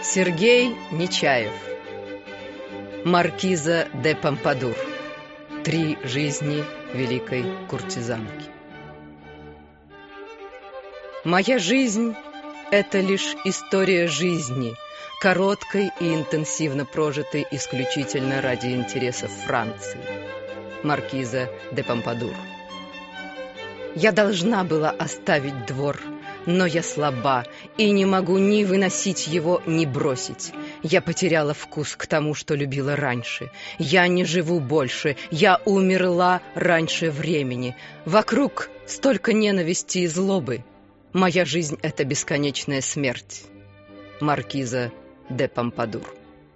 Сергей Нечаев. Маркиза де Помпадур. 3 жизни великой куртизанки. Моя жизнь — это лишь история жизни, короткой и интенсивно прожитой исключительно ради интересов Франции. Маркиза де Помпадур. Я должна была оставить двор, но я слаба и не могу ни выносить его, ни бросить. Я потеряла вкус к тому, что любила раньше. Я не живу больше, я умерла раньше времени. Вокруг столько ненависти и злобы. Моя жизнь — это бесконечная смерть. Маркиза де Помпадур.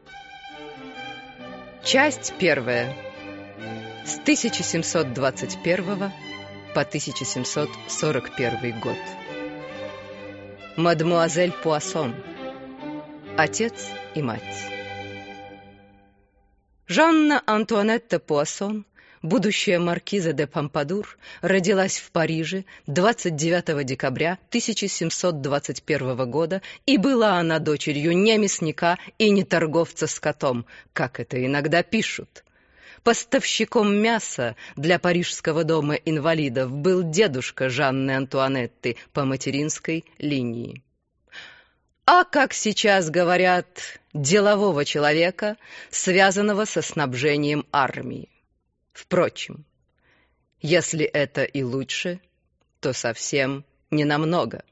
Часть 1. С 1721 по 1741 год. Мадемуазель Пуассон. Отец и мать. Жанна Антуанетта Пуассон, будущая маркиза де Помпадур, родилась в Париже 29 декабря 1721 года, и была она дочерью не мясника и не торговца скотом, как это иногда пишут. Поставщиком мяса для парижского дома инвалидов был дедушка Жанны Антуанетты по материнской линии. А, как сейчас говорят, делового человека, связанного со снабжением армии. Впрочем, если это и лучше, то совсем не намного.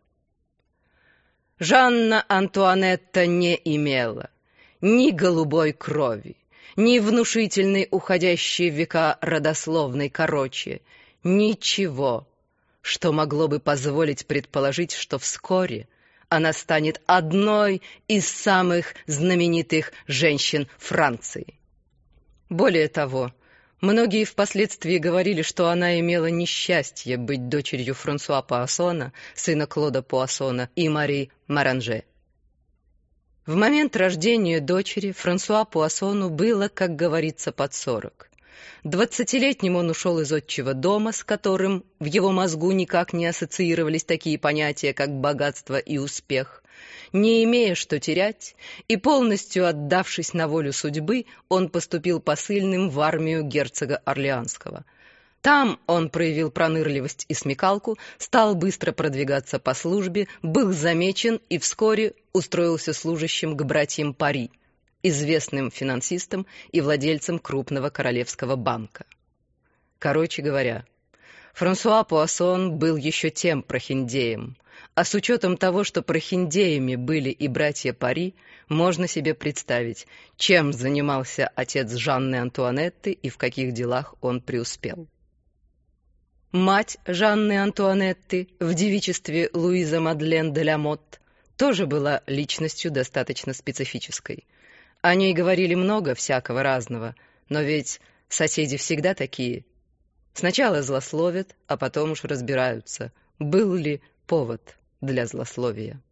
Жанна Антуанетта не имела ни голубой крови, ни внушительной уходящей в века родословной, ничего, что могло бы позволить предположить, что вскоре она станет одной из самых знаменитых женщин Франции. Более того, многие впоследствии говорили, что она имела несчастье быть дочерью Франсуа Пуассона, сына Клода Пуассона и Мари Маранже. В момент рождения дочери Франсуа Пуассону было, как говорится, под 40. 20-летним он ушел из отчего дома, с которым в его мозгу никак не ассоциировались такие понятия, как богатство и успех. Не имея что терять и полностью отдавшись на волю судьбы, он поступил посыльным в армию герцога Орлеанского. Там он проявил пронырливость и смекалку, стал быстро продвигаться по службе, был замечен и вскоре устроился служащим к братьям Пари, известным финансистам и владельцам крупного королевского банка. Короче говоря, Франсуа Пуассон был еще тем прохиндеем, а с учетом того, что прохиндеями были и братья Пари, можно себе представить, чем занимался отец Жанны Антуанетты и в каких делах он преуспел. Мать Жанны Антуанетты в девичестве Луиза Мадлен де ла Мотт тоже была личностью достаточно специфической. О ней говорили много всякого разного, но ведь соседи всегда такие. Сначала злословят, а потом уж разбираются, был ли повод для злословия.